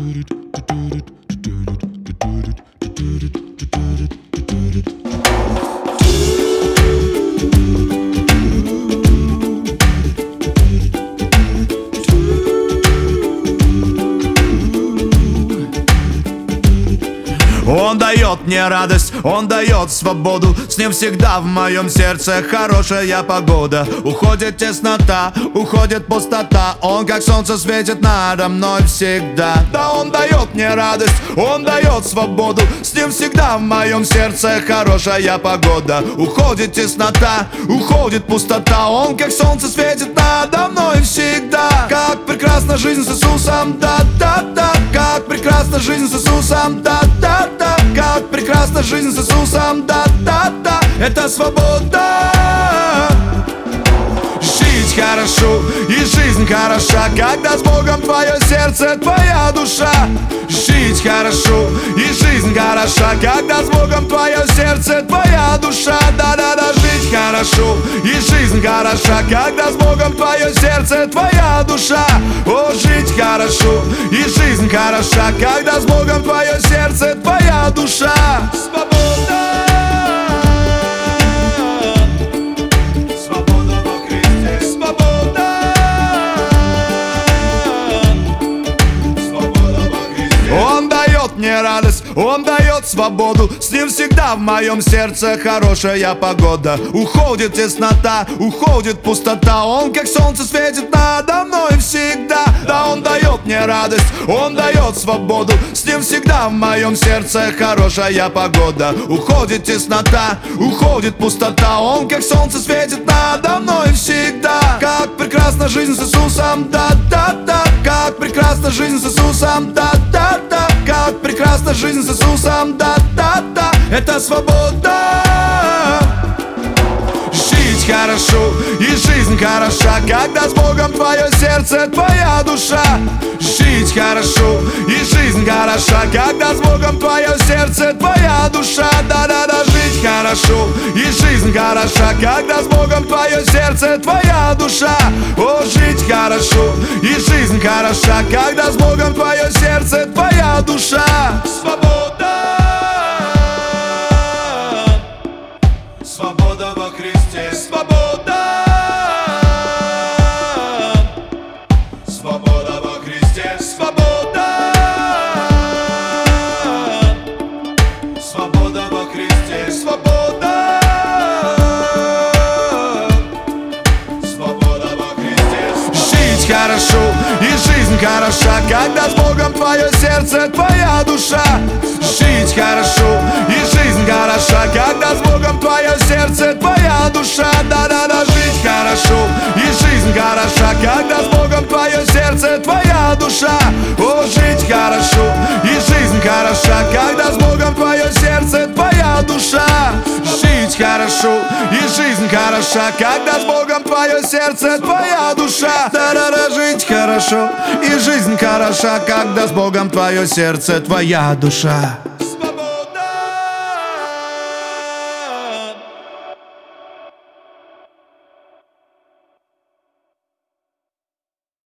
Он дает мне радость, он дает свободу. С ним всегда в моем сердце хорошая погода. Уходит теснота, уходит пустота. Он как солнце светит надо мной всегда. Да, он дает мне радость, он дает свободу. С ним всегда в моем сердце хорошая погода. Уходит теснота, уходит пустота. Он как солнце светит надо мной всегда. Как прекрасна жизнь с Иисусом, да-да-да. Как прекрасна жизнь с Иисусом, да-да-да. Как прекрасна жизнь с Иисусом, да-да-да. Это свобода. Жить хорошо и жизнь хороша, когда с Богом твое сердце, твоя душа. Жить хорошо и жизнь хороша, когда с Богом твое сердце, твоя душа. Да-да-да, жить хорошо и жизнь хороша, когда с Богом твое сердце, твоя душа. О, жить хорошо и жизнь хороша, когда с Богом твое сердце, твоя душа. Свобода. Мне радость, он дает свободу. С ним всегда в моем сердце хорошая погода. Уходит теснота, уходит пустота. Он как солнце светит надо мной всегда. Да, он дает мне радость, он дает свободу. С ним всегда в моем сердце хорошая погода. Уходит теснота, уходит пустота. Он как солнце светит надо мной всегда. Как прекрасна жизнь с Иисусом, да-да-да. Как прекрасна жизнь с Иисусом, да-да-да. Как прекрасна жизнь с Иисусом, да-да-да. Это свобода. Жить хорошо и жизнь хороша, когда с Богом твое сердце, твоя душа. Жить хорошо и жизнь хороша, когда с Богом твое сердце, твоя душа. Да-да-да, жить хорошо и жизнь хороша, когда с Богом твое сердце, твоя душа. О, жить хорошо и жизнь хороша, когда с Богом твое сердце, твоя душа. Свобода. Свобода во Христе. Свобода. Свобода во Христе. Свобода. Свобода во Христе. Свобода. Свобода во Христе. Жить хорошо и жизнь хороша, когда с Богом твое сердце, твоя душа. Жить хорошо и жизнь хороша, когда с Богом твое сердце, твоя душа. Да-да-да, жить хорошо и жизнь хороша, когда с Богом твое сердце, твоя душа. О, жить хорошо и жизнь хороша, когда с Богом твое сердце, твоя душа. Жить хорошо и жизнь хороша, когда с Богом твое сердце, твоя душа. Да-да-да, жить хорошо и жизнь хороша, когда с Богом твое сердце, твоя душа.